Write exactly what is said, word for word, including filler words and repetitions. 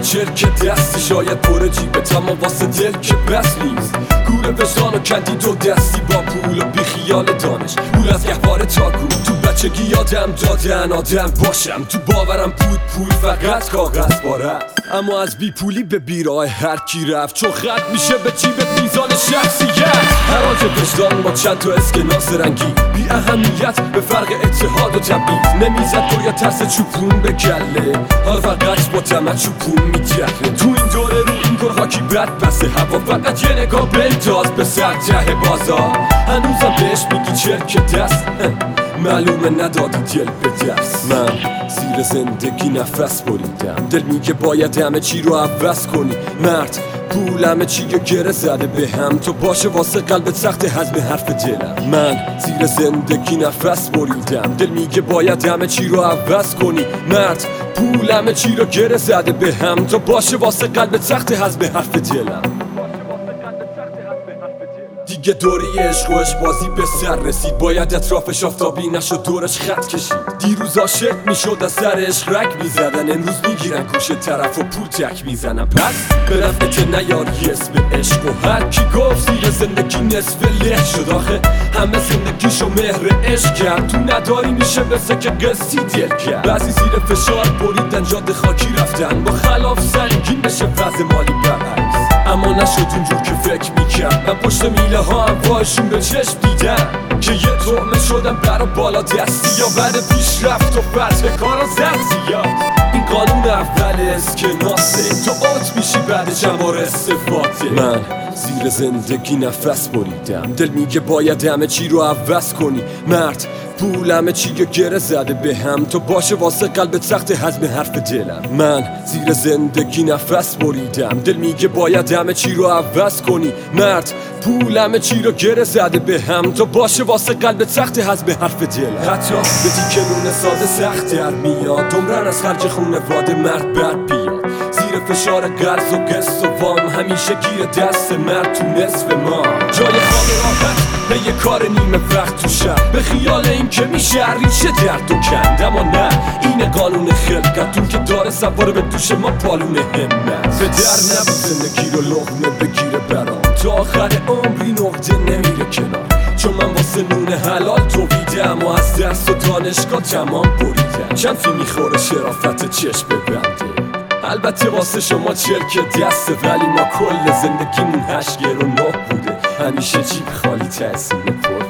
چرک دستی شاید پر جیبت اما واسه دل که بس نیست. گوره وجدان و کندی دو دستی با پول و بی خیال دانش پول از گهواره تا گو. تو بچگی یادم دادن آدم باشم، تو باورم بود پول فقط کاغذ باره، اما از بی پولی به بیراه هر کی رفت چون خط میشه به جیبت میزان شخصیت. حراج وجدان با چند تا اسکناس رنگی بی اهمیت به فرق اتحاد و تبعیض نمیزد باید ترس چوپون به گله، حالا فقط با طمع چوپون میدهه. تو این دوره رو این گل خاکی بد بسه هوا، فقط یه نگاه بنداز به سر ته بازار. هنوزم بهش میگی چرک دست، معلومه ندادی دل به دست. من زیر زندگی نفس بریدم، دل میگه باید همه چی رو عوض کنی. مرد پول همه چی گره زده به هم، تو باشه واسه قلبت سخت هضم حرف دلم. من زیر زندگی نفس بریدم، دل میگه باید همه چی رو عوض کنی. مرد پول همه چی رو گره زده به هم، تو باشه واسه قلبت سخت هضم حرف دلم. دیگه دوری عشق و عشق بازی به سر رسید، باید اطرافش آفتابی نشد دورش خط کشید. دیروز عاشق میشد از سر عشق رگ میزدن، امروز میگیرن گوشه طرف و پول تک میزنن. پس به رفت نیاری اسم عشق و هر کی گفت زیر زندگی نصف له شد. آخه همه زندگیشو مهر عشق کرد، تو نداری میشه مثل که قصی دل کرد. بعضی زیر فشار بریدن جاده خاکی رفتن، با خلاف سنگین بشه وضع مالی برعکس، اما نشد اونجور که فکر میکرد. من پشت میله ها هم وایشون به چشم دیدم که یه طعمه شدم برا بالا دستی، یا بعد پیشرفت و فتح کارا زد زیاد. این قانون اول اسکناسه، تو اوت میشی بعدش هم بار استفاده. من زیر زندگی نفس بریدم، دل میگه باید همه چی رو عوض کنی. مرد پول همه چی گره زده به هم، تو باشه واسه قلبت سخت هضم حرف دلم. من زیر زندگی نفس بریدم، دل میگه باید همه چی رو عوض کنی. مرد پول همه چی رو گره زده به هم، تو باشه واسه قلبت سخت هضم حرف دلم. حتی به تیکه نون ساده سخت در میاد، عمرن از خرج خونواده مرد بر بیاد. زیر فشار قرض و قسط و وام همیشه گیر دست مرد تو نصف ما. جای خواب راحت به یه کار نیمه وقت تو شب، به خیال این که میشه ریشه درد و کند. اما نه این قانون خلقتون که داره سواره به دوش ما پالون همت. به در نبود زندگی رو لقمه بگیره برام، تا آخر عمری نقطه نمیره کنار. چون من واسه نون حلال تویدم و از درس و دانشگاه تمام بریدم. چند فی میخوره شرافت چشم ببنده، البته واسه شما چرک دسته، ولی ما کل زندگیمون هشت گیر و نه بوده. همیشه جیب خالی تحصیل پر